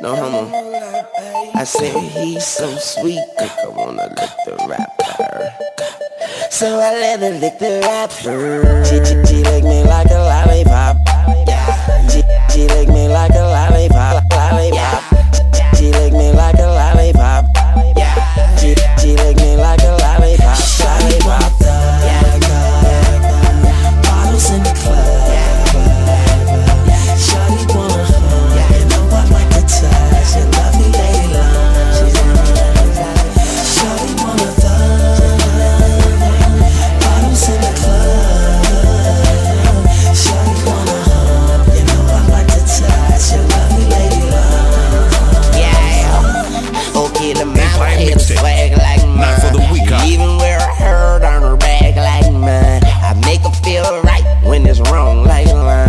no homo. I said he's so sweet, I wanna lick the rapper. So I let her lick the rapper. She licked me like a lollipop.